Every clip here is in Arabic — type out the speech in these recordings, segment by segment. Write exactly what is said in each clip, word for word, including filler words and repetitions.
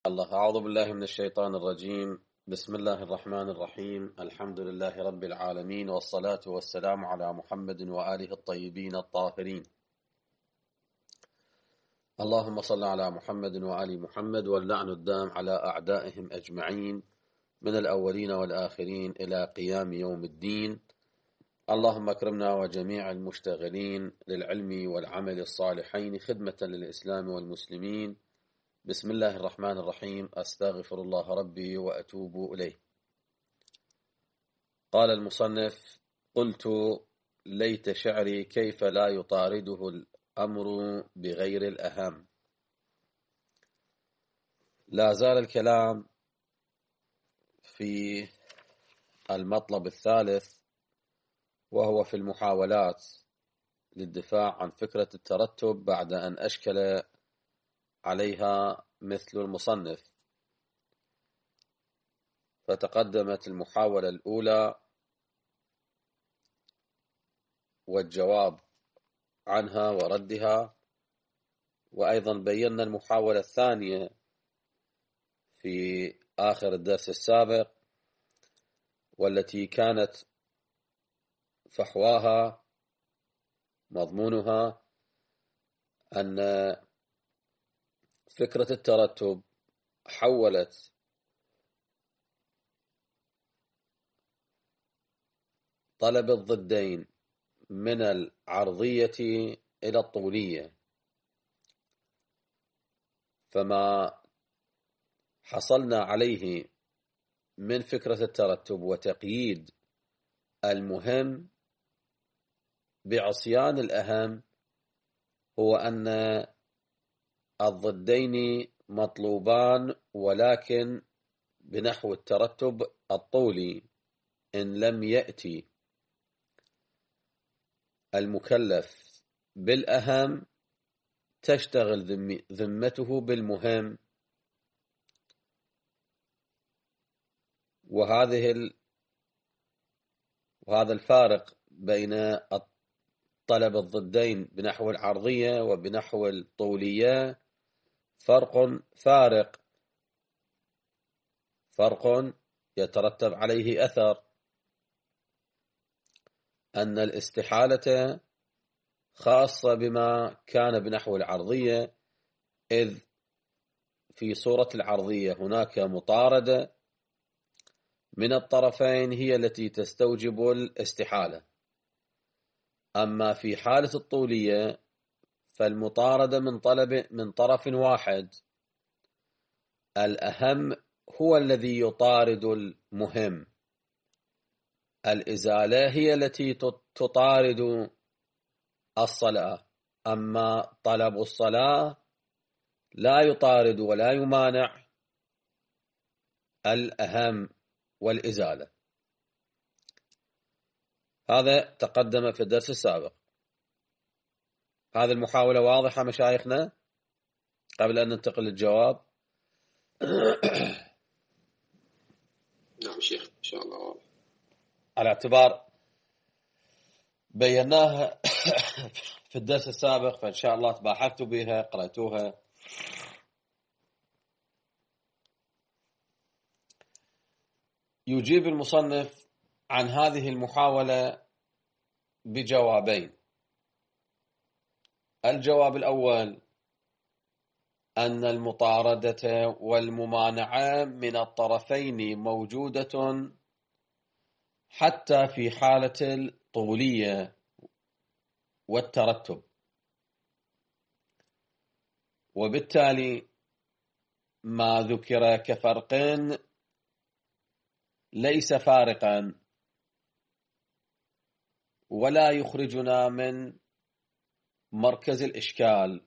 الله. أعوذ بالله من الشيطان الرجيم. بسم الله الرحمن الرحيم. الحمد لله رب العالمين، والصلاة والسلام على محمد وآله الطيبين الطاهرين. اللهم صل على محمد وآل محمد، واللعن الدام على أعدائهم أجمعين من الأولين والآخرين إلى قيام يوم الدين. اللهم اكرمنا وجميع المشتغلين للعلم والعمل الصالحين خدمة للإسلام والمسلمين. بسم الله الرحمن الرحيم. أستغفر الله ربي وأتوب إليه. قال المصنف: قلت ليت شعري كيف لا يطارده الأمر بغير الأهم. لا زال الكلام في المطلب الثالث، وهو في المحاولات للدفاع عن فكرة الترتب بعد أن أشكل عليها مثل المصنف. فتقدمت المحاولة الأولى والجواب عنها وردها، وأيضا بينا المحاولة الثانية في آخر الدرس السابق، والتي كانت فحواها مضمونها أن فكرة الترتب حولت طلب الضدين من العرضية إلى الطولية. فما حصلنا عليه من فكرة الترتب وتقييد المهم بعصيان الأهم هو أن الضدين مطلوبان، ولكن بنحو الترتب الطولي. إن لم يأتي المكلف بالأهم تشتغل ذمته بالمهم، وهذه ال... وهذا الفارق بين طلب الضدين بنحو العرضية وبنحو الطولية فرق فارق فرق يترتب عليه أثر، أن الاستحالة خاصة بما كان بنحو العرضية، إذ في صورة العرضية هناك مطاردة من الطرفين هي التي تستوجب الاستحالة. أما في حالة الطولية فالمطاردة من طلب من طرف واحد، الأهم هو الذي يطارد المهم، الإزالة هي التي تطارد الصلاة. أما طلب الصلاة لا يطارد ولا يمانع الأهم والإزالة. هذا تقدم في الدرس السابق. هذه المحاولة واضحة مشايخنا قبل أن ننتقل للجواب؟ نعم شيخ، إن شاء الله واضح. على اعتبار بيناها في الدرس السابق، فإن شاء الله تباحثتوا بها قرأتوها. يجيب المصنف عن هذه المحاولة بجوابين. الجواب الأول أن المطاردة والممانعة من الطرفين موجودة حتى في حالة الطولية والترتب، وبالتالي ما ذكر كفرق ليس فارقا ولا يخرجنا من مركز الإشكال.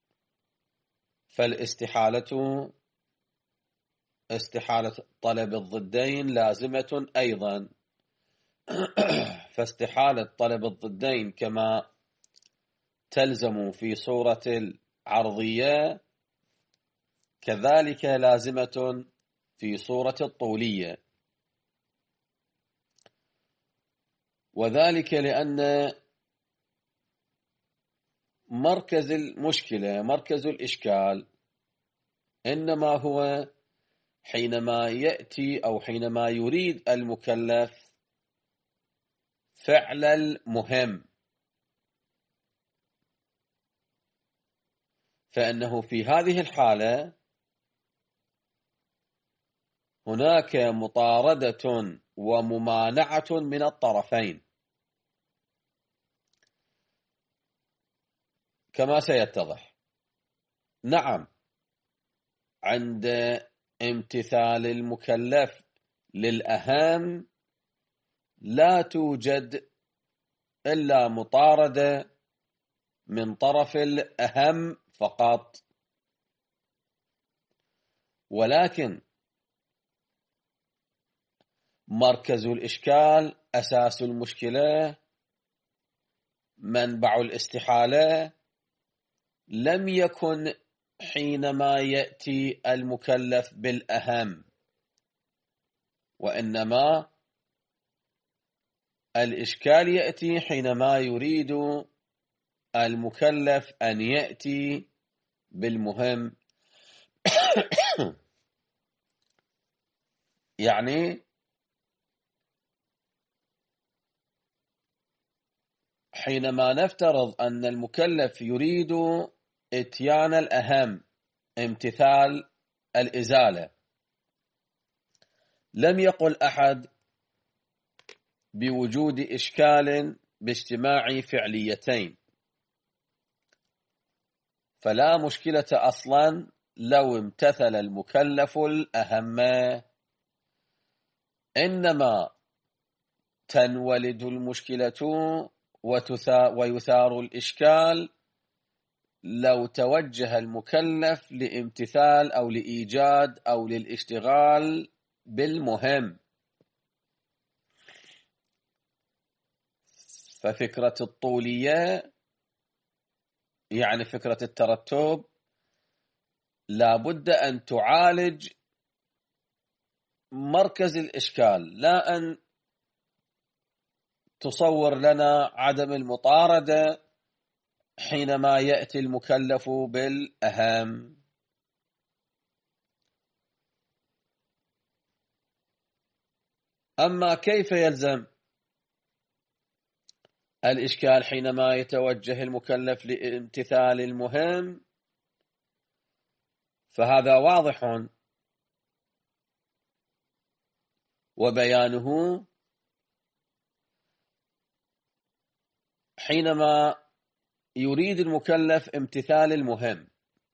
فالاستحالة استحالة طلب الضدين لازمة أيضا، فاستحالة طلب الضدين كما تلزم في صورة العرضية كذلك لازمة في صورة الطولية، وذلك لأن مركز المشكلة مركز الإشكال إنما هو حينما يأتي أو حينما يريد المكلف فعل المهم، فإنه في هذه الحالة هناك مطاردة وممانعة من الطرفين كما سيتضح. نعم، عند امتثال المكلف للأهم لا توجد إلا مطاردة من طرف الأهم فقط، ولكن مركز الإشكال، أساس المشكلة، منبع الاستحالة لم يكن حينما يأتي المكلف بالأهم، وإنما الإشكال يأتي حينما يريد المكلف أن يأتي بالمهم. يعني حينما نفترض أن المكلف يريد إتيان الأهم، امتثال الإزالة، لم يقل أحد بوجود إشكال باجتماع فعليتين، فلا مشكلة أصلا لو امتثل المكلف الأهم، إنما تنولد المشكلة ويثار الإشكال لو توجه المكلف لامتثال أو لإيجاد أو للاشتغال بالمهم. ففكرة الطولية، يعني فكرة الترتب، لا بد أن تعالج مركز الإشكال، لا أن تصور لنا عدم المطاردة حينما يأتي المكلف بالأهم. أما كيف يلزم الإشكال حينما يتوجه المكلف لامتثال المهم، فهذا واضح، وبيانه حينما يريد المكلف امتثال المهم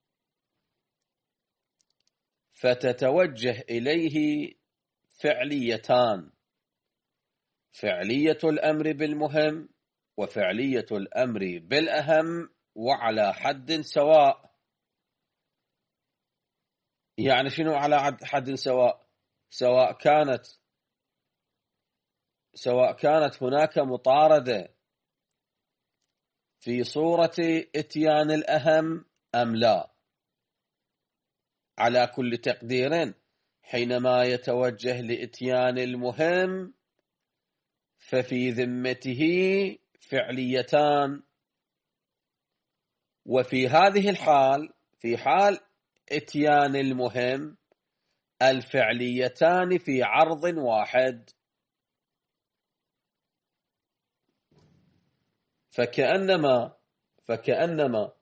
فتتوجه إليه فعليتان: فعلية الأمر بالمهم وفعلية الأمر بالأهم، وعلى حد سواء. يعني شنو على حد سواء؟ سواء كانت سواء كانت هناك مطاردة في صورة إتيان الأهم أم لا. على كل تقدير حينما يتوجه لإتيان المهم ففي ذمته فعليتان، وفي هذه الحال، في حال إتيان المهم، الفعليتان في عرض واحد. فكأنما فكأنما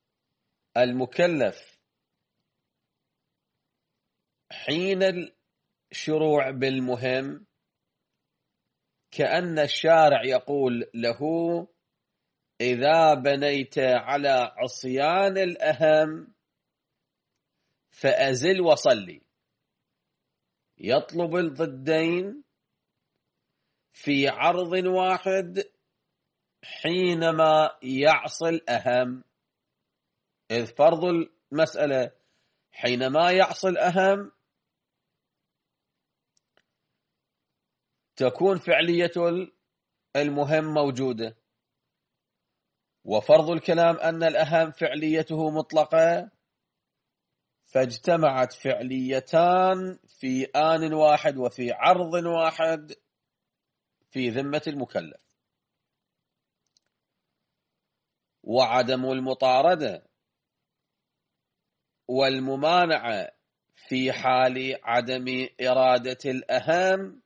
المكلف حين الشروع بالمهم كأن الشارع يقول له: إذا بنيت على عصيان الأهم فأزل وصلي. يطلب الضدين في عرض واحد حينما يعصي الأهم، إذ فرض المسألة حينما يعصي الأهم تكون فعلية المهم موجودة، وفرض الكلام أن الأهم فعليته مطلقة، فاجتمعت فعليتان في آن واحد وفي عرض واحد في ذمة المكلف. وعدم المطاردة والممانعة في حال عدم إرادة الأهم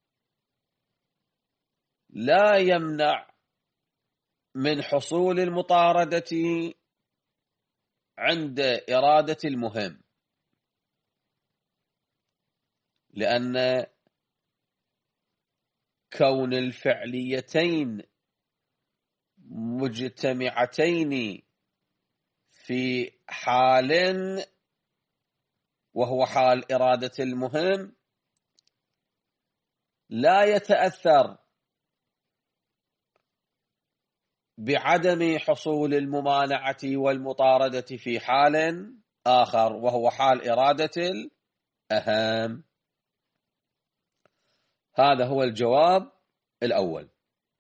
لا يمنع من حصول المطاردة عند إرادة المهم، لأن كون الفعليتين مجتمعتين في حال وهو حال إرادة المهم لا يتأثر بعدم حصول الممانعة والمطاردة في حال آخر وهو حال إرادة الأهم. هذا هو الجواب الأول.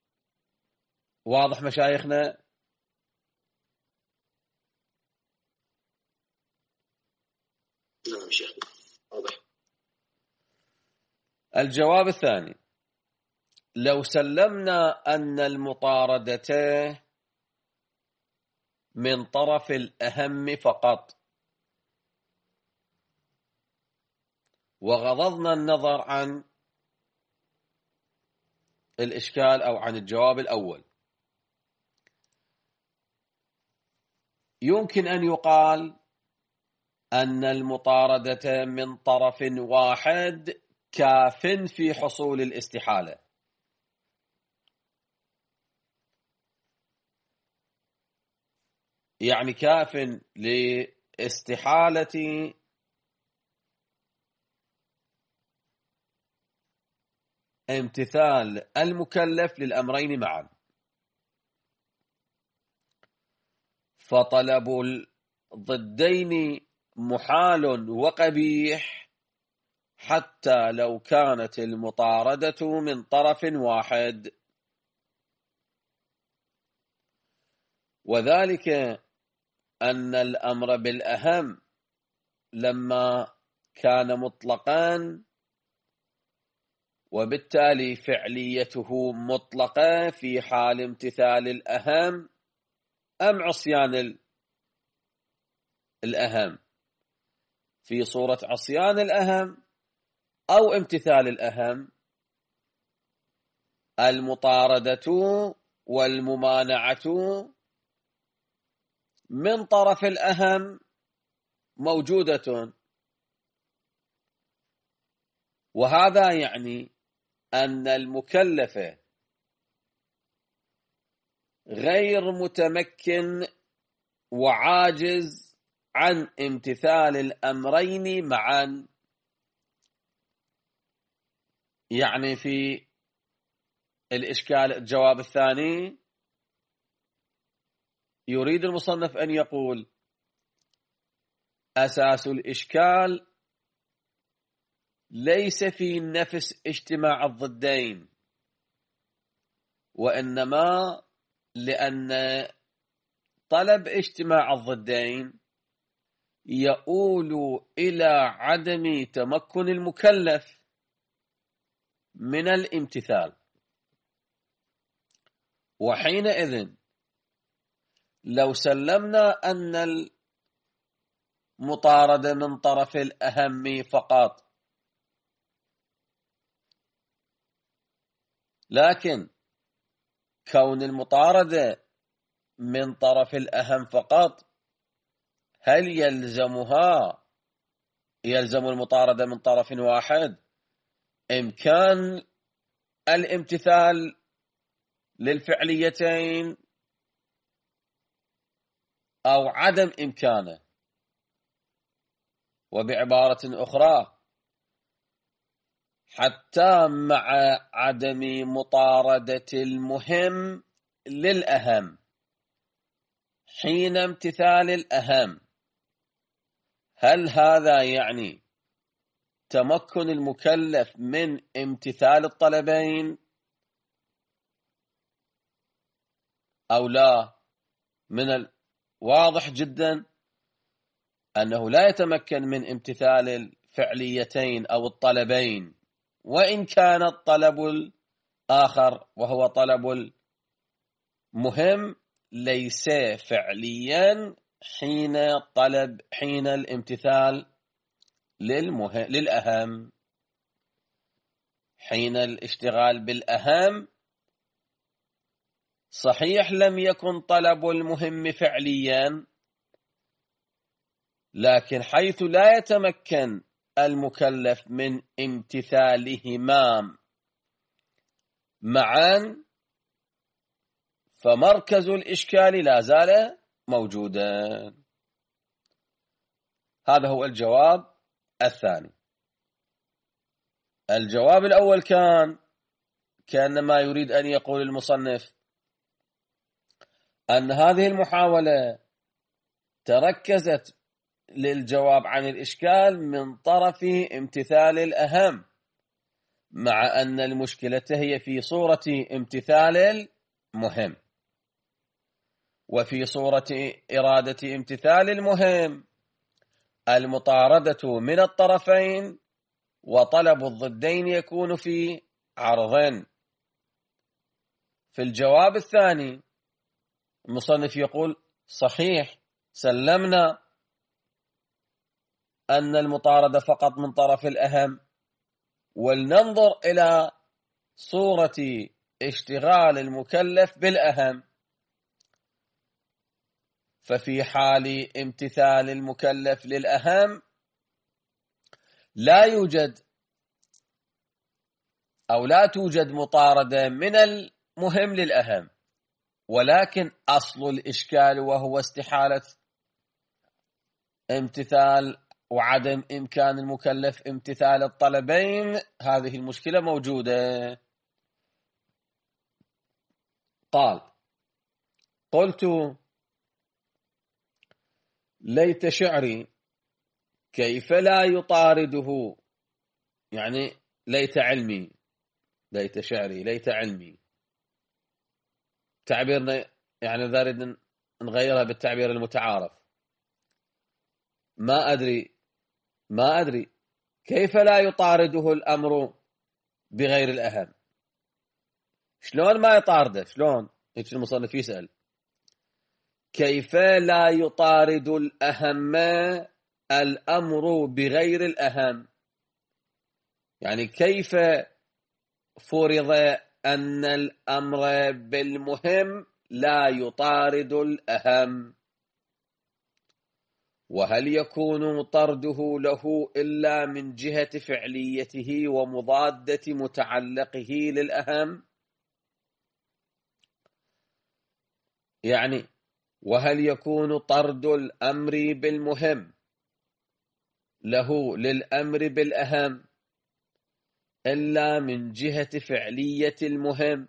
واضح مشايخنا؟ نعم شيخ واضح. الجواب الثاني: لو سلمنا أن المطاردة من طرف الأهم فقط وغضضنا النظر عن الإشكال أو عن الجواب الأول، يمكن أن يقال أن المطاردة من طرف واحد كاف في حصول الاستحالة، يعني كاف لاستحالة امتثال المكلف للأمرين معا. فطلب الضدين محال وقبيح حتى لو كانت المطاردة من طرف واحد، وذلك أن الأمر بالأهم لما كان مطلقا وبالتالي فعليته مطلقة في حال امتثال الأهم أم عصيان الأهم، في صورة عصيان الأهم أو امتثال الأهم، المطاردة والممانعة من طرف الأهم موجودة. وهذا يعني أن المكلف غير متمكن وعاجز عن امتثال الأمرين معا. يعني في الإشكال الجواب الثاني يريد المصنف أن يقول أساس الإشكال ليس في نفس اجتماع الضدين، وإنما لأن طلب اجتماع الضدين يؤول إلى عدم تمكن المكلف من الامتثال، وحينئذ لو سلمنا أن المطاردة من طرف الأهم فقط، لكن كون المطاردة من طرف الأهم فقط هل يلزمها يلزم المطاردة من طرف واحد إمكان الامتثال للفعليتين أو عدم إمكانه؟ وبعبارة أخرى، حتى مع عدم مطاردة المهم للأهم حين امتثال الأهم، هل هذا يعني تمكن المكلف من امتثال الطلبين أو لا؟ من الواضح جدا أنه لا يتمكن من امتثال الفعليتين أو الطلبين، وإن كان الطلب الآخر وهو طلب المهم ليس فعليا حين طلب حين الامتثال للمه... للأهم، حين الاشتغال بالأهم صحيح لم يكن طلب المهم فعليا، لكن حيث لا يتمكن المكلف من امتثالهما معا فمركز الإشكال لا زال موجودا. هذا هو الجواب الثاني. الجواب الأول كان كأنما يريد أن يقول المصنف أن هذه المحاولة تركزت للجواب عن الإشكال من طرف امتثال الأهم، مع أن المشكلة هي في صورة امتثال المهم. وفي صورة إرادة امتثال المهم المطاردة من الطرفين وطلب الضدين يكون في عرض. في الجواب الثاني المصنف يقول صحيح سلمنا أن المطاردة فقط من طرف الأهم، ولننظر إلى صورة اشتغال المكلف بالأهم. ففي حال امتثال المكلف للأهم لا يوجد أو لا توجد مطاردة من المهم للأهم، ولكن أصل الإشكال وهو استحالة امتثال وعدم إمكان المكلف امتثال الطلبين، هذه المشكلة موجودة. قال قلت ليت شعري كيف لا يطارده، يعني ليت علمي، ليت شعري ليت علمي، تعبيرنا يعني نريد نغيرها بالتعبير المتعارف. ما أدري ما أدري كيف لا يطارده الأمر بغير الأهم. شلون ما يطارده؟ شلون؟ هيك المصنف يسأل كيف لا يطارد الأهم الأمر بغير الأهم، يعني كيف فرض أن الأمر بالمهم لا يطارد الأهم، وهل يكون طرده له إلا من جهة فعليته ومضادة متعلقه للأهم؟ يعني وهل يكون طرد الأمر بالمهم له للأمر بالأهم إلا من جهة فعلية المهم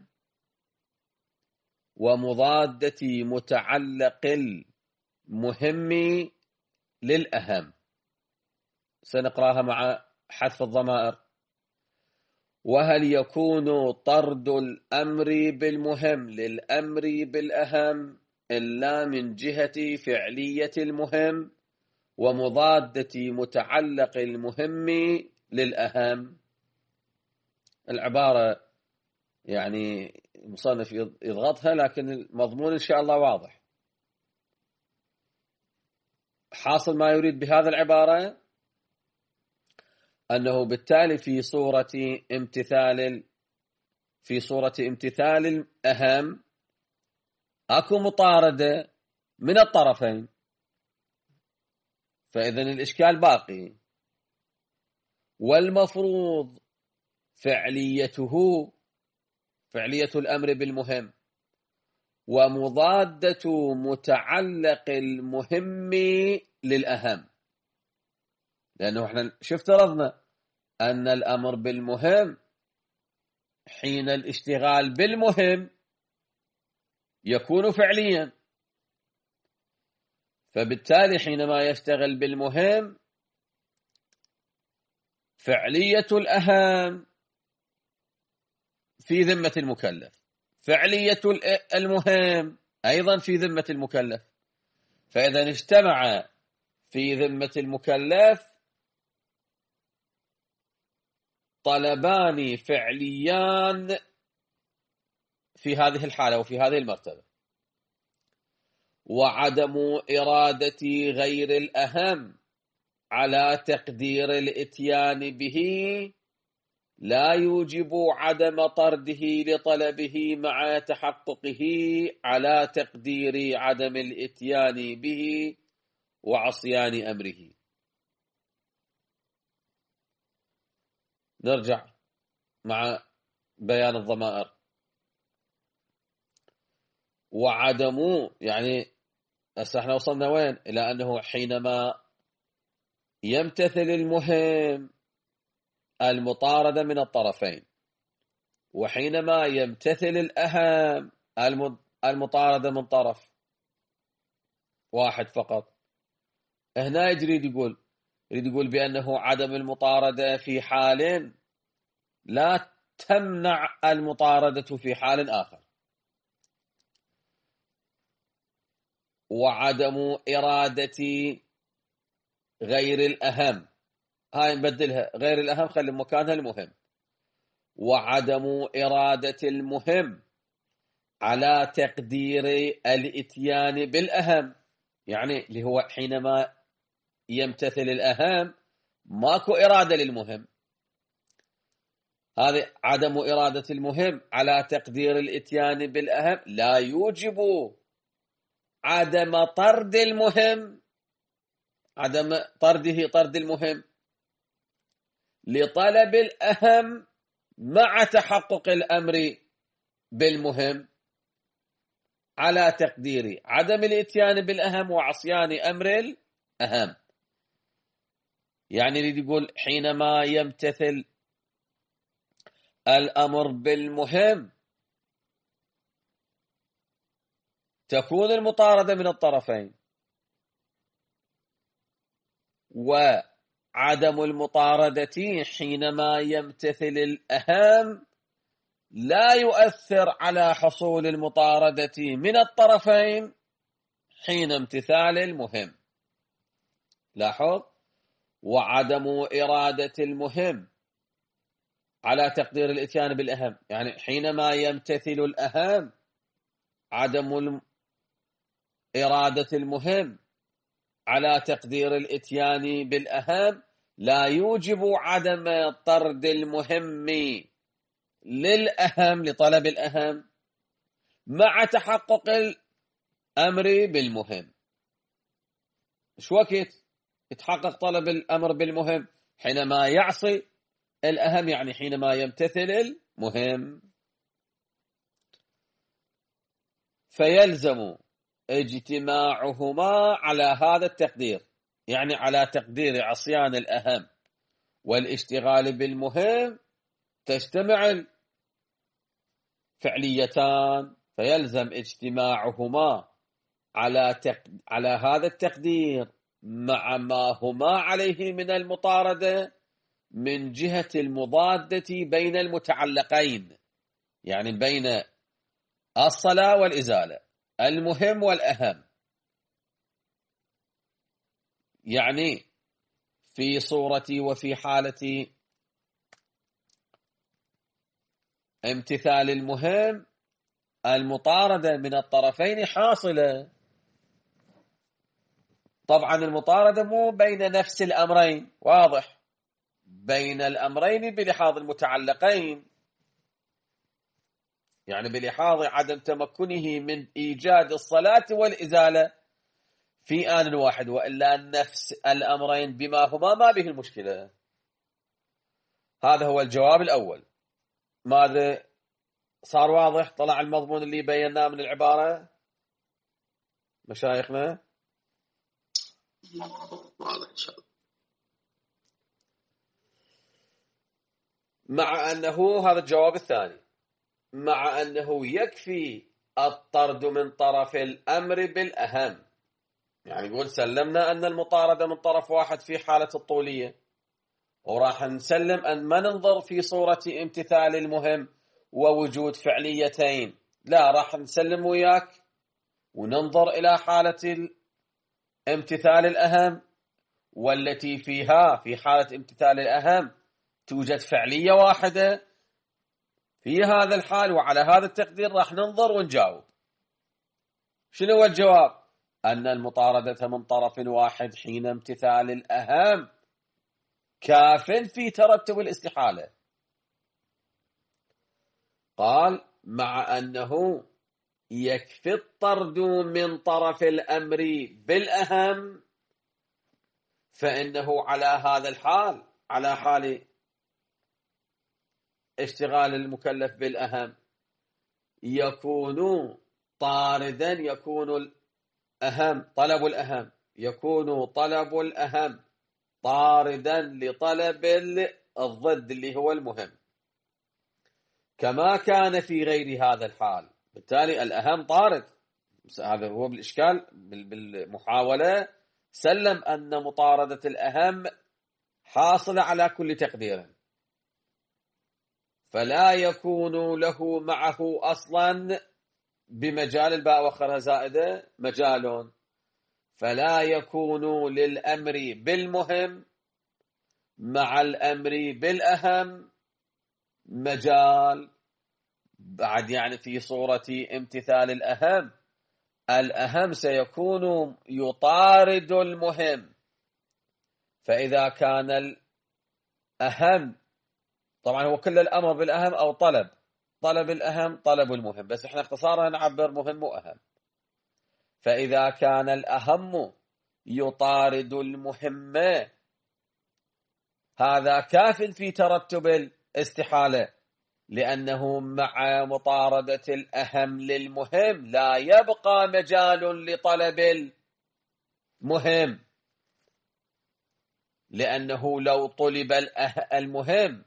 ومضادة متعلق المهم للأهم؟ سنقرأها مع حذف الضمائر. وهل يكون طرد الأمر بالمهم للأمر بالأهم إلا من جهة فعلية المهم ومضادة متعلق المهم للأهم؟ العبارة يعني المصنف يضغطها، لكن المضمون إن شاء الله واضح. حاصل ما يريد بهذا العبارة أنه بالتالي في صورة امتثال في صورة امتثال الأهم أكو مطاردة من الطرفين، فإذن الإشكال باقي، والمفروض فعليته فعلية الأمر بالمهم ومضادة متعلق المهم للأهم، لأنه احنا شو افترضنا أن الأمر بالمهم حين الاشتغال بالمهم يكون فعليا، فبالتالي حينما يشتغل بالمهم فعلية الأهم في ذمة المكلف، فعلية المهم أيضا في ذمة المكلف، فإذا اجتمع في ذمة المكلف طلبان فعليان في هذه الحالة وفي هذه المرتبة. وعدم إرادة غير الأهم على تقدير الإتيان به لا يوجب عدم طرده لطلبه مع تحققه على تقدير عدم الإتيان به وعصيان أمره. نرجع مع بيان الضمائر. وعدم يعني هسه احنا وصلنا وين؟ إلى أنه حينما يمتثل المهم المطاردة من الطرفين، وحينما يمتثل الأهم المطاردة من طرف واحد فقط. هنا يريد يقول يريد يقول بأنه عدم المطاردة في حال لا تمنع المطاردة في حال آخر. وعدم إرادة غير الأهم، هاي نبدلها، غير الأهم خلي مكانها المهم. وعدم إرادة المهم على تقدير الإتيان بالأهم، يعني اللي هو حينما يمتثل الأهم ماكو إرادة للمهم، هذه عدم إرادة المهم على تقدير الإتيان بالأهم لا يوجب عدم طرد المهم، عدم طرده طرد المهم لطلب الأهم مع تحقق الأمر بالمهم على تقدير عدم الإتيان بالأهم وعصيان أمر الأهم. يعني يريد يقول حينما يمتثل الأمر بالمهم تكون المطاردة من الطرفين، وعدم المطاردة حينما يمتثل الأهم لا يؤثر على حصول المطاردة من الطرفين حين امتثال المهم. لاحظ، وعدم إرادة المهم على تقدير الإتيان بالأهم، يعني حينما يمتثل الأهم عدم إرادة المهم على تقدير الإتيان بالأهم لا يوجب عدم طرد المهم للأهم لطلب الأهم مع تحقق الأمر بالمهم. شو وقت يتحقق طلب الأمر بالمهم؟ حينما يعصي الأهم، يعني حينما يمتثل المهم. فيلزم اجتماعهما على هذا التقدير، يعني على تقدير عصيان الأهم والاشتغال بالمهم تجتمع الفعليتان، فيلزم اجتماعهما على تق... على هذا التقدير مع ما هما عليه من المطاردة من جهة المضادة بين المتعلقين، يعني بين الصلاة والإزالة، المهم والأهم. يعني في صورة وفي حالة امتثال المهم المطاردة من الطرفين حاصلة. طبعا المطاردة مو بين نفس الأمرين، واضح، بين الأمرين بلحاظ المتعلقين، يعني بلحاظ عدم تمكنه من إيجاد الصلاة والإزالة في آن واحد، وإلا نفس الأمرين بما هما ما به المشكلة. هذا هو الجواب الأول. ماذا صار واضح؟ طلع المضمون اللي بيناه من العبارة مشايخنا؟ واضح إن شاء الله. مع أنه هذا الجواب الثاني، مع أنه يكفي الطرد من طرف الأمر بالأهم، يعني يقول سلمنا أن المطاردة من طرف واحد في حالة الطولية، وراح نسلم أن ما ننظر في صورة امتثال المهم ووجود فعليتين، لا، راح نسلم وياك وننظر إلى حالة امتثال الأهم، والتي فيها في حالة امتثال الأهم توجد فعلية واحدة. في هذا الحال وعلى هذا التقدير راح ننظر ونجاوب. شنو هو الجواب؟ أن المطاردة من طرف واحد حين امتثال الأهم كاف في ترتب الاستحالة. قال مع أنه يكفي الطرد من طرف الأمر بالأهم، فإنه على هذا الحال، على حال اشتغال المكلف بالأهم، يكون طاردا، يكون الأهم طلب الأهم، يكون طلب الأهم طاردا لطلب الضد اللي هو المهم، كما كان في غير هذا الحال. بالتالي الأهم طارد. هذا هو بالإشكال بالمحاولة، سلم أن مطاردة الأهم حاصلة على كل تقدير، فلا يكون له معه أصلا بمجال الباء وخرها زائدة مجال، فلا يكون للأمر بالمهم مع الأمر بالأهم مجال. بعد يعني في صورة امتثال الأهم، الأهم سيكون يطارد المهم، فإذا كان الأهم، طبعا هو كل الأمر بالأهم أو طلب طلب الأهم طلب المهم، بس احنا اختصارا نعبر مهم وأهم. فإذا كان الأهم يطارد المهم، هذا كاف في ترتب الاستحالة، لأنه مع مطاردة الأهم للمهم لا يبقى مجال لطلب المهم، لأنه لو طلب المهم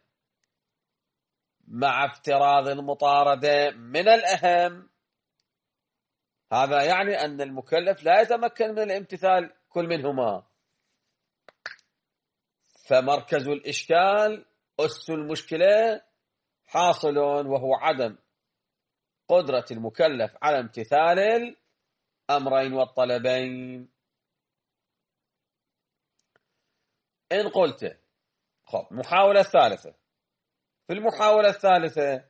مع افتراض المطاردة من الأهم، هذا يعني أن المكلف لا يتمكن من الامتثال كل منهما. فمركز الإشكال، أس المشكلة حاصل، وهو عدم قدرة المكلف على امتثال الأمرين والطلبين. إن قلت خب محاولة الثالثة، في المحاولة الثالثة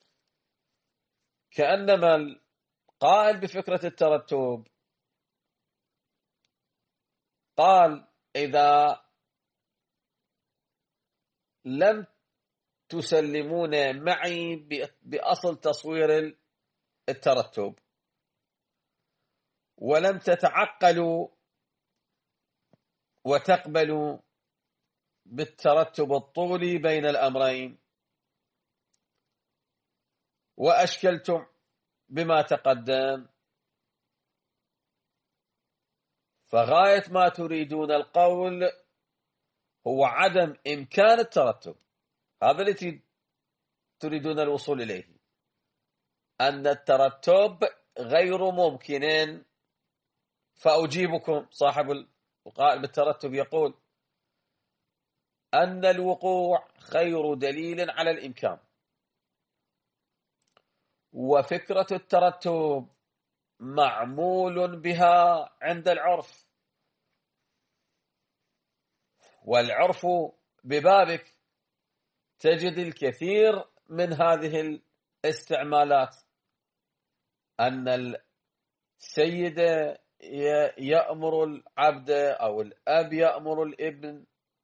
كأنما القائل بفكرة الترتب قال إذا لم تسلمون معي بأصل تصوير الترتب ولم تتعقلوا وتقبلوا بالترتب الطولي بين الأمرين، وأشكلتم بما تقدم، فغاية ما تريدون القول هو عدم إمكان الترتب. هذا الذي تريدون الوصول إليه، أن الترتب غير ممكن. فأجيبكم، صاحب القائل بالترتب يقول أن الوقوع خير دليل على الإمكان، وفكرة الترتب معمول بها عند العرف، والعرف ببابك تجد الكثير من هذه الاستعمالات، أن السيد يأمر العبد أو الأب يأمر الابن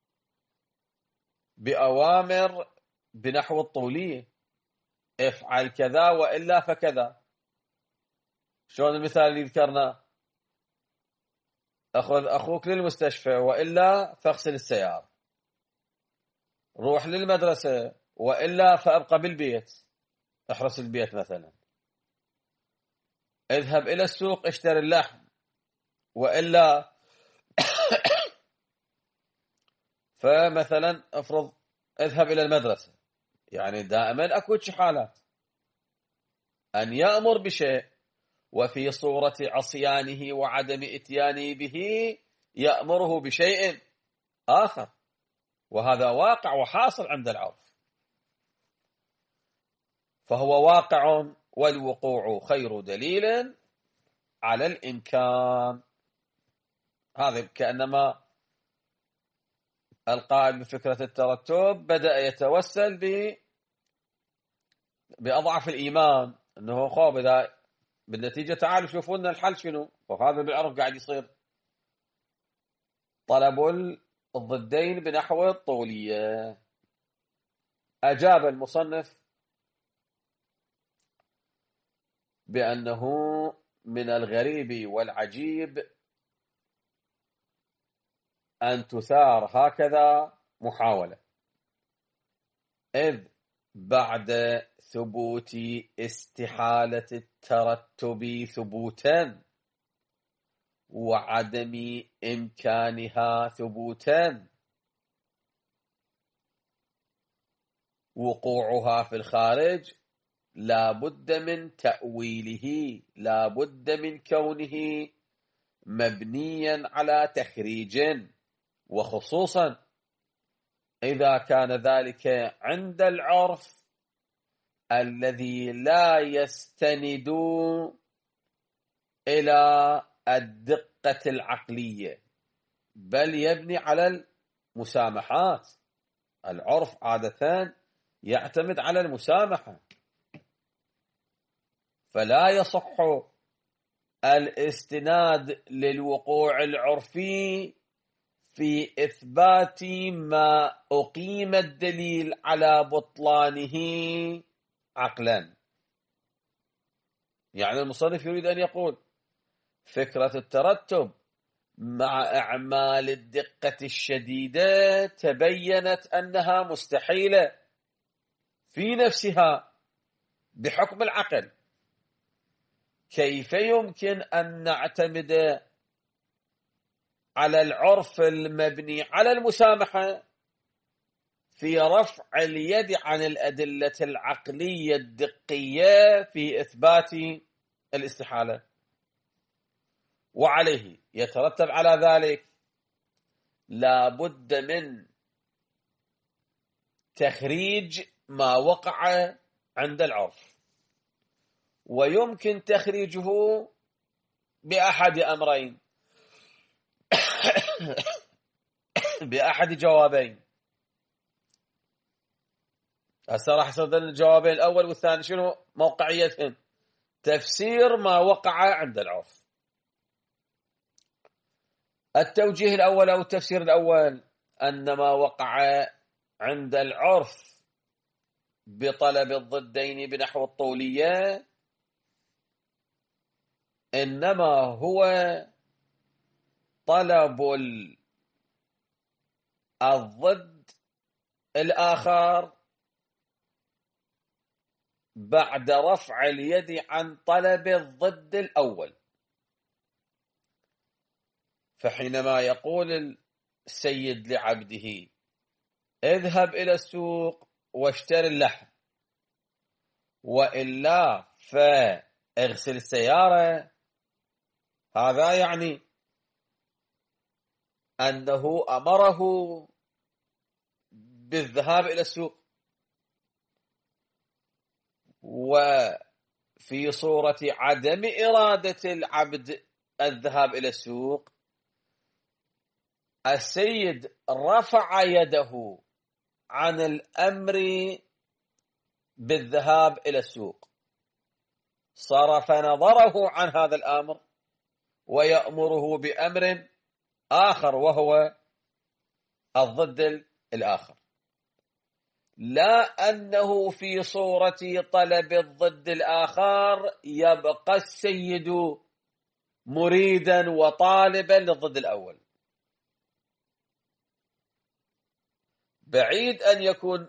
بأوامر بنحو الطولية، افعل كذا وإلا فكذا. شلون المثال اللي ذكرنا؟ أخذ أخوك للمستشفى وإلا فاغسل السيارة، روح للمدرسة وإلا فأبقى بالبيت احرس البيت مثلا، اذهب إلى السوق اشتري اللحم وإلا فمثلا افرض اذهب إلى المدرسة. يعني دائما أكو حالات أن يأمر بشيء وفي صورة عصيانه وعدم إتيانه به يأمره بشيء آخر، وهذا واقع وحاصل عند العرف، فهو واقع، والوقوع خير دليل على الإمكان. هذا كأنما القائل بفكرة الترتب بدأ يتوسل ب بأضعف الإيمان، أنه خواب إذا بالنتيجة تعالوا شوفوا لنا الحل شنو، وهذا بالعرف قاعد يصير طلب الضدين بنحو الطولية. أجاب المصنف بأنه من الغريب والعجيب أن تثار هكذا محاولة، إذ بعد ثبوت استحالة الترتب ثبوتا وعدم إمكانها ثبوتا وقوعها في الخارج لا بد من تأويله، لا بد من كونه مبنيا على تخريج، وخصوصا إذا كان ذلك عند العرف الذي لا يستند إلى الدقة العقلية بل يبني على المسامحات. العرف عادة يعتمد على المسامحة، فلا يصح الاستناد للوقوع العرفي في إثبات ما أقيم الدليل على بطلانه عقلا. يعني المصنف يريد أن يقول فكرة الترتب مع أعمال الدقة الشديدة تبينت أنها مستحيلة في نفسها بحكم العقل، كيف يمكن أن نعتمد على العرف المبني على المسامحة في رفع اليد عن الأدلة العقلية الدقية في إثبات الاستحالة؟ وعليه يترتب على ذلك لا بد من تخريج ما وقع عند العرف، ويمكن تخريجه بأحد أمرين بأحد جوابين. هسه راح يصير الجوابين الأول والثاني شنو موقعيتهم؟ تفسير ما وقع عند العرف. التوجيه الأول أو التفسير الأول أن ما وقع عند العرف بطلب الضدين بنحو الطولية إنما هو طلب الضد الآخر بعد رفع اليد عن طلب الضد الأول. فحينما يقول السيد لعبده اذهب إلى السوق واشتري اللحم وإلا فاغسل السيارة، هذا يعني أنه أمره بالذهاب إلى السوق. وفي صورة عدم إرادة العبد الذهاب إلى السوق السيد رفع يده عن الأمر بالذهاب إلى السوق، صرف نظره عن هذا الأمر ويأمره بأمر آخر وهو الضد الآخر، لا أنه في صورة طلب الضد الآخر يبقى السيد مريدا وطالبا للضد الأول. بعيد أن يكون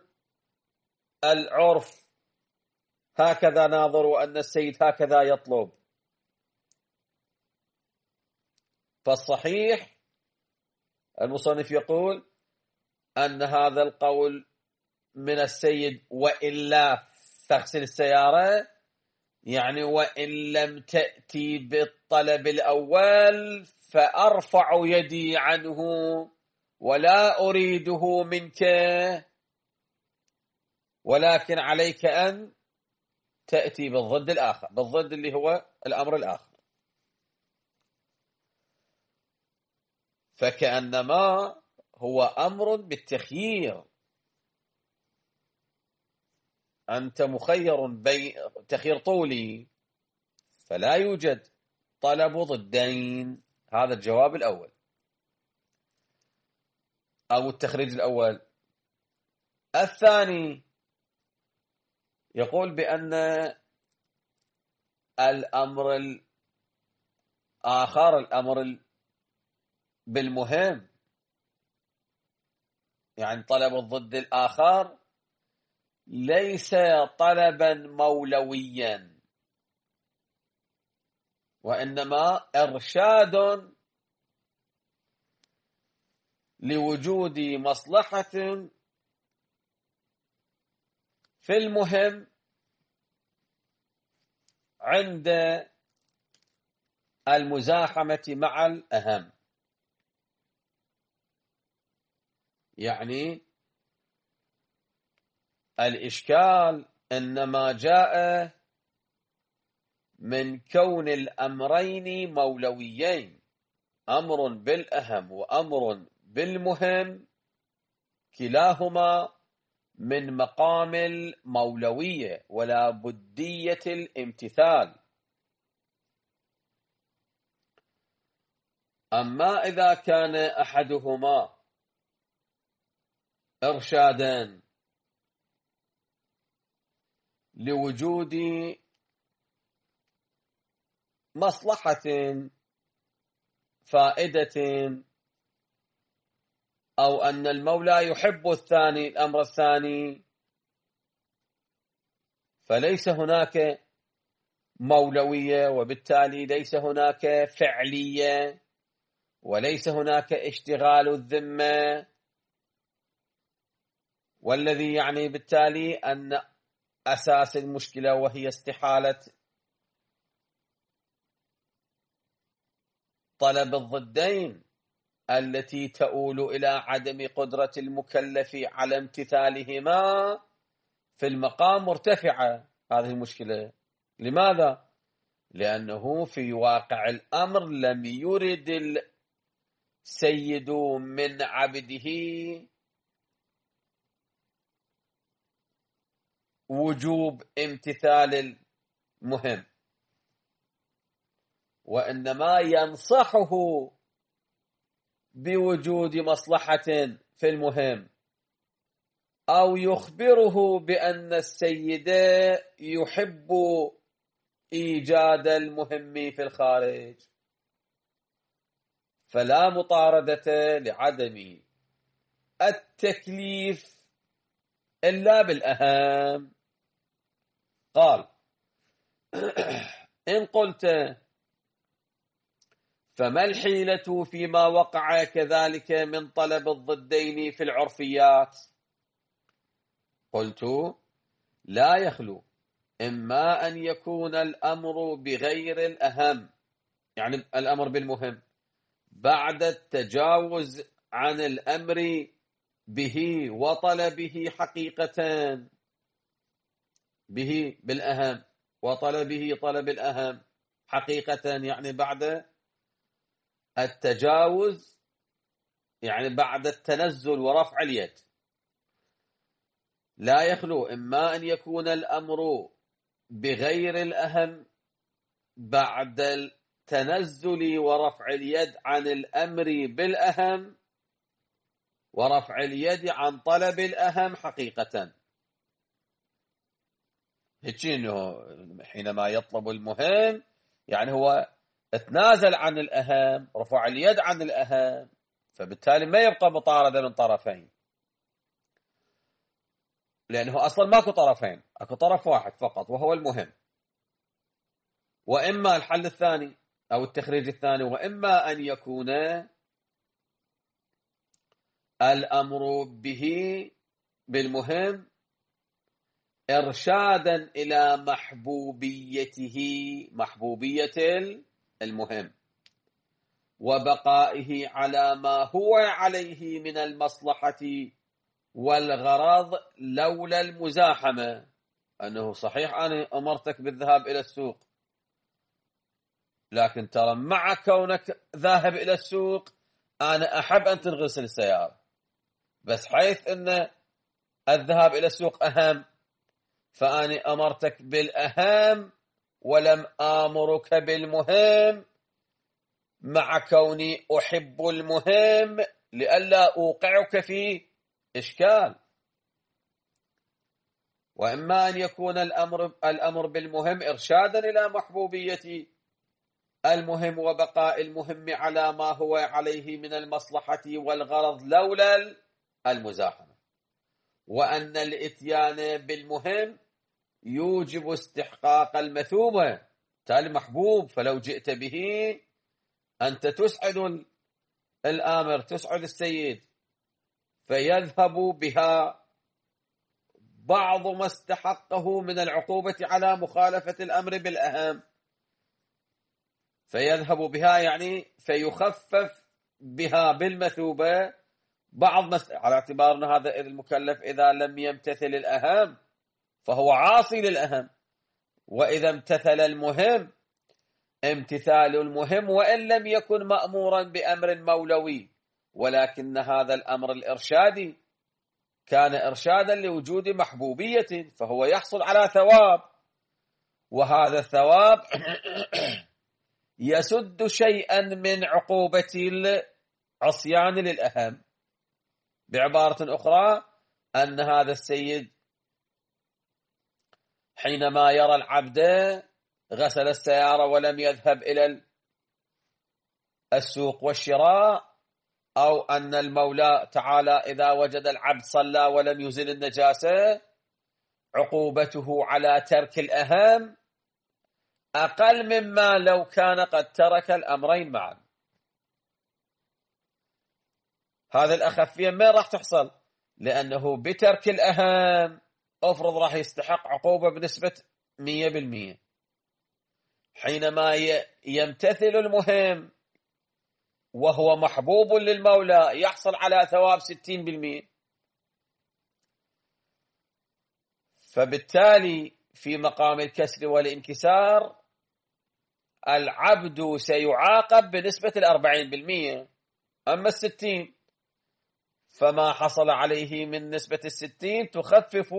العرف هكذا ناظر وأن السيد هكذا يطلب، فالصحيح المصنف يقول أن هذا القول من السيد وإلا تغسل السيارة، يعني وإن لم تأتي بالطلب الأول فأرفع يدي عنه ولا أريده منك، ولكن عليك أن تأتي بالضد الآخر، بالضد اللي هو الأمر الآخر. فكأنما هو أمر بالتخيير، أنت مخير بين تخيير طولي فلا يوجد طلب ضدين. هذا الجواب الأول أو التخريج الأول. الثاني يقول بأن الأمر الآخر، الأمر بالمهم، يعني طلب الضد الآخر ليس طلبا مولويا، وإنما إرشاد لوجود مصلحة في المهم عند المزاحمة مع الأهم. يعني الإشكال إنما جاء من كون الأمرين مولويين، أمر بالأهم وأمر بالمهم، كلاهما من مقام المولوية ولا بدية الامتثال. أما إذا كان أحدهما إرشادا لوجود مصلحة، فائدة، أو أن المولى يحب الثاني، الأمر الثاني، فليس هناك مولوية، وبالتالي ليس هناك فعلية، وليس هناك اشتغال الذمة. والذي يعني بالتالي أن أساس المشكلة وهي استحالة طلب الضدين التي تؤول إلى عدم قدرة المكلف على امتثالهما في المقام مرتفعة. هذه المشكلة. لماذا؟ لأنه في واقع الأمر لم يرد السيد من عبده وجوب امتثال المهم، وإنما ينصحه بوجود مصلحة في المهم، أو يخبره بأن السيد يحب إيجاد المهم في الخارج. فلا مطاردة لعدم التكليف إلا بالأهم. قال: إن قلت فما الحيلة فيما وقع كذلك من طلب الضدين في العرفيات؟ قلت: لا يخلو إما أن يكون الأمر بغير الأهم، يعني الأمر بالمهم، بعد التجاوز عن الأمر به وطلبه حقيقة، به بالأهم وطلبه طلب الأهم حقيقة، يعني بعد التجاوز، يعني بعد التنزل ورفع اليد. لا يخلو إما أن يكون الأمر بغير الأهم بعد التنزل ورفع اليد عن الأمر بالأهم، ورفع اليد عن طلب الأهم حقيقة. هيك إنه حينما يطلب المهم يعني هو تنازل عن الأهم، رفع اليد عن الأهم، فبالتالي ما يبقى مطاردة من طرفين، لأنه أصلا ماكو طرفين، أكو طرف واحد فقط وهو المهم. وإما الحل الثاني أو التخريج الثاني، وإما أن يكون الأمر به بالمهم إرشادا إلى محبوبيته، محبوبية المهم، وبقائه على ما هو عليه من المصلحة والغرض لولا المزاحمة. أنه صحيح أنا أمرتك بالذهاب إلى السوق، لكن ترى مع كونك ذاهب إلى السوق أنا أحب أن تنغسل السيارة، بس حيث أن الذهاب إلى السوق أهم، فأنا أمرتك بالأهم ولم آمرك بالمهم، مع كوني أحب المهم لئلا أوقعك في إشكال. وإما أن يكون الأمر الأمر بالمهم إرشادا إلى محبوبية المهم وبقاء المهم على ما هو عليه من المصلحة والغرض لولا المزاحمة، وأن الإتيان بالمهم يوجب استحقاق المثوبة تالي محبوب، فلو جئت به أنت تسعد الآمر، تسعد السيد، فيذهب بها بعض ما استحقه من العقوبة على مخالفة الأمر بالأهم، فيذهب بها يعني فيخفف بها بالمثوبة بعض مس... على اعتبار أن هذا المكلف إذا لم يمتثل الأهم فهو عاصي للأهم، وإذا امتثل المهم امتثال المهم وإن لم يكن مأمورا بأمر مولوي، ولكن هذا الأمر الإرشادي كان إرشادا لوجود محبوبية، فهو يحصل على ثواب، وهذا الثواب يسد شيئا من عقوبة العصيان للأهم. بعبارة أخرى أن هذا السيد حينما يرى العبد غسل السيارة ولم يذهب إلى السوق والشراء، أو أن المولى تعالى إذا وجد العبد صلى ولم يزل النجاسة، عقوبته على ترك الأهم أقل مما لو كان قد ترك الأمرين معا. هذا الأخفية ما راح تحصل؟ لأنه بترك الأهم أفرض راح يستحق عقوبة بنسبة مية بالمية، حينما يمتثل المهم وهو محبوب للمولى يحصل على ثواب ستين بالمية. فبالتالي في مقام الكسر والانكسار العبد سيعاقب بنسبة الأربعين بالمية، أما الستين فما حصل عليه من نسبة الستين تخفف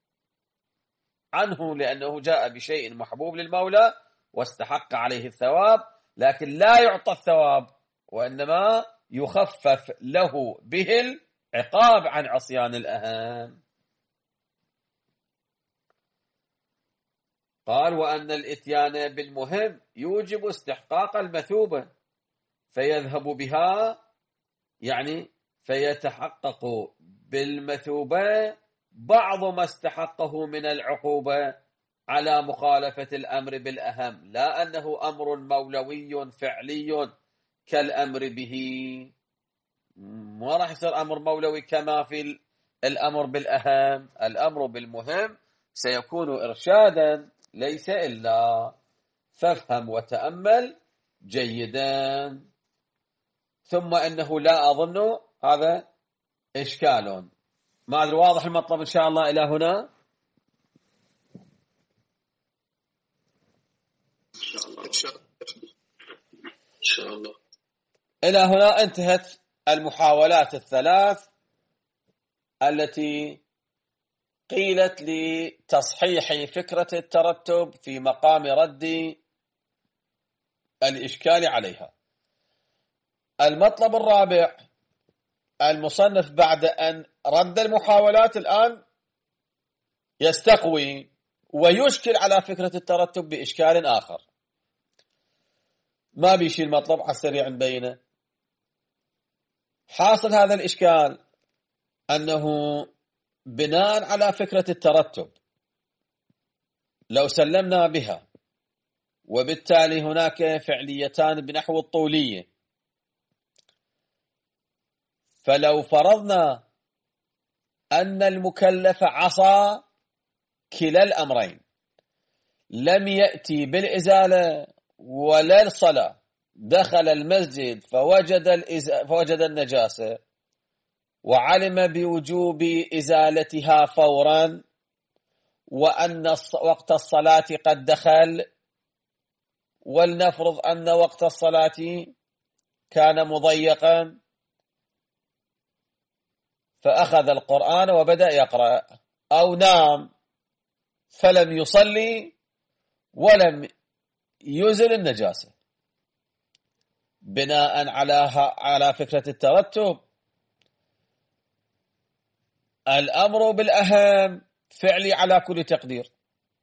عنه، لأنه جاء بشيء محبوب للمولى واستحق عليه الثواب، لكن لا يعطى الثواب وإنما يخفف له به العقاب عن عصيان الأهم. قال وأن الإتيان بالمهم يوجب استحقاق المثوبة، فيذهب بها يعني فيتحقق بالمثوبة بعض ما استحقه من العقوبة على مخالفة الأمر بالأهم، لا أنه أمر مولوي فعلي كالأمر به، ما راح يصير أمر مولوي كما في الأمر بالأهم. الأمر بالمهم سيكون إرشادا ليس إلا، فافهم وتأمل جيدا. ثم أنه لا أظن هذا إشكال، ما أدري واضح المطلب إن شاء الله إلى هنا. إن شاء الله إن شاء الله إلى هنا انتهت المحاولات الثلاث التي قيلت لتصحيح فكرة الترتب في مقام رد الإشكال عليها. المطلب الرابع، المصنف بعد أن رد المحاولات الآن يستقوي ويشكل على فكرة الترتب بإشكال آخر. ما بيشي المطلب على السريع نبينه. حاصل هذا الإشكال أنه بناء على فكرة الترتب لو سلمنا بها وبالتالي هناك فعليتان بنحو الطولية، فلو فرضنا أن المكلف عصى كلا الأمرين، لم يأتي بالإزالة ولا الصلاة، دخل المسجد فوجد, فوجد النجاسة وعلم بوجوب إزالتها فورا، وأن وقت الصلاة قد دخل، ولنفرض أن وقت الصلاة كان مضيقا، فأخذ القرآن وبدأ يقرأ، أو نام فلم يصلي ولم يزل النجاسة، بناء على على فكرة الترتب الأمر بالأهم فعلي على كل تقدير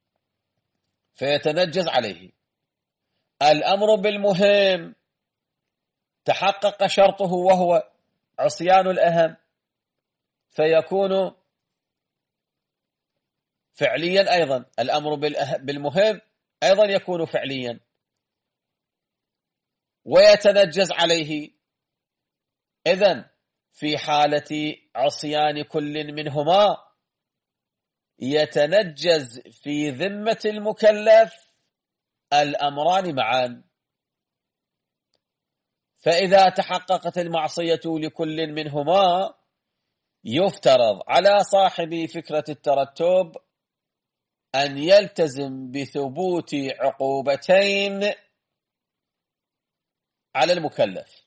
فيتنجز عليه، الأمر بالمهم تحقق شرطه وهو عصيان الأهم فيكون فعليا أيضا، الأمر بالمهم أيضا يكون فعليا ويتنجز عليه. إذن في حالة عصيان كل منهما يتنجز في ذمة المكلف الأمران معا، فإذا تحققت المعصية لكل منهما يفترض على صاحب فكرة الترتب أن يلتزم بثبوت عقوبتين على المكلف،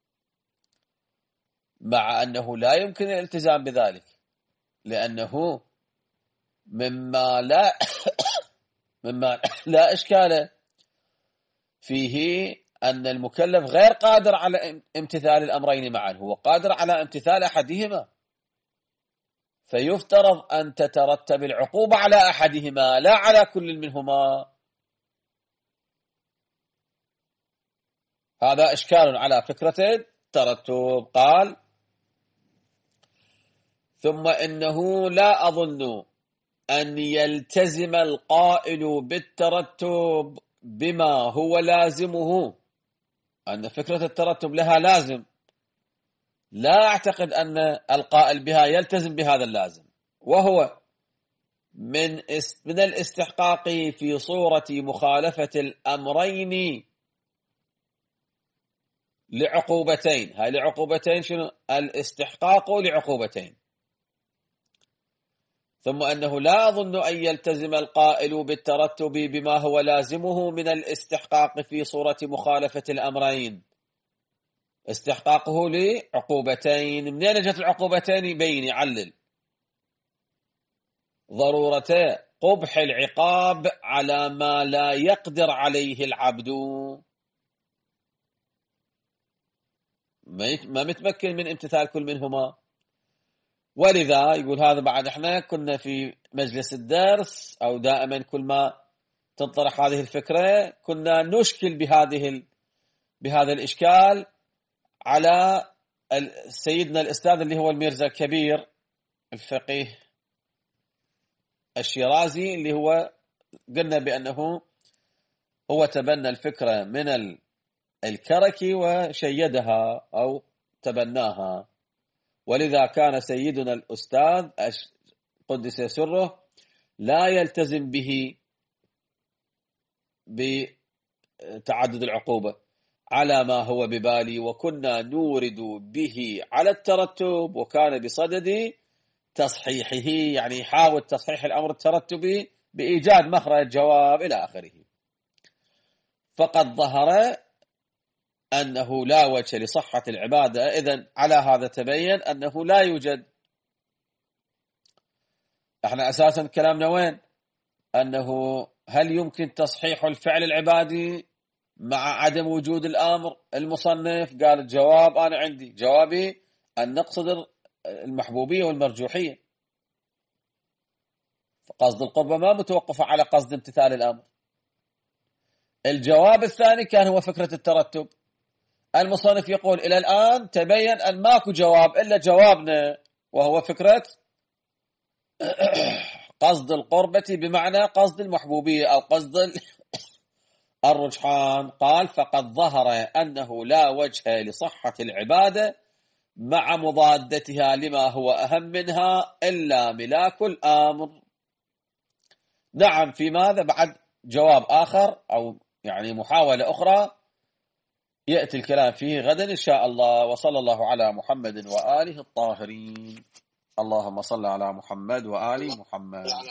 مع أنه لا يمكن الالتزام بذلك، لأنه مما لا مما لا إشكال فيه أن المكلف غير قادر على امتثال الأمرين معا، هو قادر على امتثال أحدهما، فيفترض أن تترتب العقوبة على أحدهما لا على كل منهما. هذا إشكال على فكرة الترتب. قال: ثم إنه لا أظن أن يلتزم القائل بالترتب بما هو لازمه، أن فكرة الترتب لها لازم، لا أعتقد أن القائل بها يلتزم بهذا اللازم، وهو من من الاستحقاق في صورة مخالفة الأمرين لعقوبتين. هاي لعقوبتين شنو؟ الاستحقاق لعقوبتين. ثم أنه لا أظن أن يلتزم القائل بالترتب بما هو لازمه من الاستحقاق في صورة مخالفة الأمرين. استحقاقه لعقوبتين، منين جت العقوبتين؟ بيني علل ضرورة قبح العقاب على ما لا يقدر عليه العبد، ما متمكن من امتثال كل منهما. ولذا يقول هذا بعد احنا كنا في مجلس الدرس او دائما كل ما تنطرح هذه الفكرة كنا نشكل بهذه بهذا الاشكال على سيدنا الاستاذ اللي هو الميرزا الكبير الفقيه الشيرازي، اللي هو قلنا بانه هو تبنى الفكرة من الكركي وشيدها او تبناها. ولذا كان سيدنا الأستاذ قدس سره لا يلتزم به بتعدد العقوبة على ما هو ببالي، وكنا نورد به على الترتب، وكان بصدد تصحيحه، يعني يحاول تصحيح الأمر الترتبي بإيجاد مخرج جواب إلى آخره. فقد ظهر أنه لا وجه لصحة العبادة. إذن على هذا تبين أنه لا يوجد، احنا أساسا كلامنا وين؟ أنه هل يمكن تصحيح الفعل العبادي مع عدم وجود الأمر؟ المصنف قال الجواب أنا عندي جوابي أن نقصد المحبوبية والمرجوحية، فقصد القربة ما متوقفة على قصد امتثال الأمر. الجواب الثاني كان هو فكرة الترتب. المصنف يقول إلى الآن تبين أن ماكو جواب إلا جوابنا، وهو فكرة قصد القربة بمعنى قصد المحبوبية أو قصد الرجحان. قال: فقد ظهر أنه لا وجه لصحة العبادة مع مضادتها لما هو أهم منها إلا ملاك الأمر. نعم، في ماذا بعد جواب آخر أو يعني محاولة أخرى يأتي الكلام فيه غدا إن شاء الله. وصلى الله على محمد وآله الطاهرين. اللهم صل على محمد وآل محمد.